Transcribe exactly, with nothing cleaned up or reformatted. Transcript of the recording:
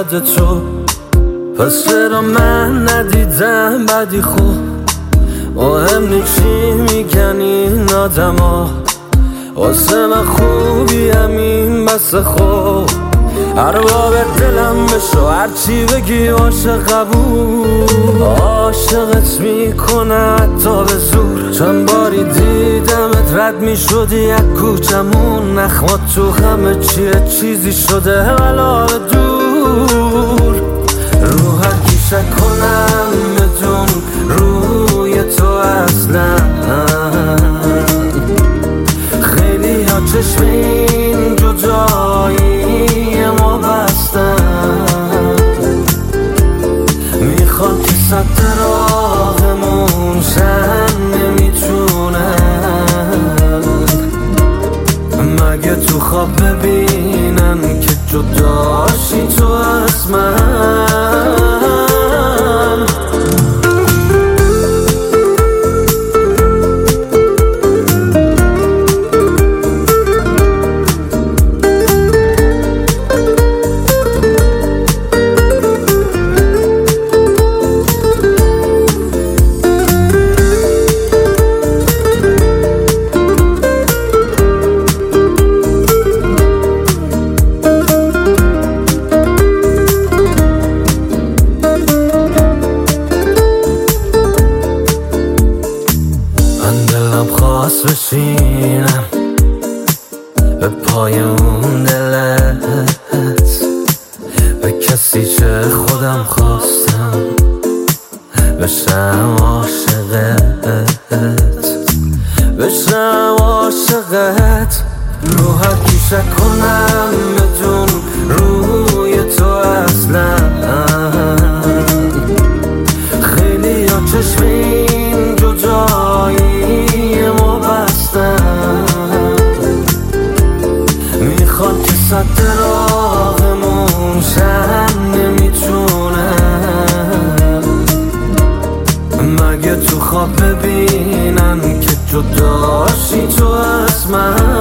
یادت شد، پس چرا من ندیدم بعدی خوب مهم نی چی میگن این آدما، واسه من خوبی همین بس خوب. ارباب دلم بشو هرچی بگی عاشق قبول، عاشقت میکنه حتی به زور. چند باری دیدمت رد میشدی از کوچمون، نخمات تو همه چیه چیزی شده ولا دور. رو هر کی شک کنم بدون روی تو اصلا، خیلی ها چشم این جدایی ما بستن، میخوان که سد راهمون شن نمیتونن، مگه تو خواب ببینن که جداشی تو از من. خواست بشینم به پای اون دلت، به کسی چه خودم خواستم بشم عاشقت، بشم عاشقت. رو هر کی شک کنم بدون روی تو اصلا، خیلی ها چشم این جدایی ما بستن، میخوان که سد راهمون شن نمیتونن، مگه تو خواب ببینن که جداشی تو از من.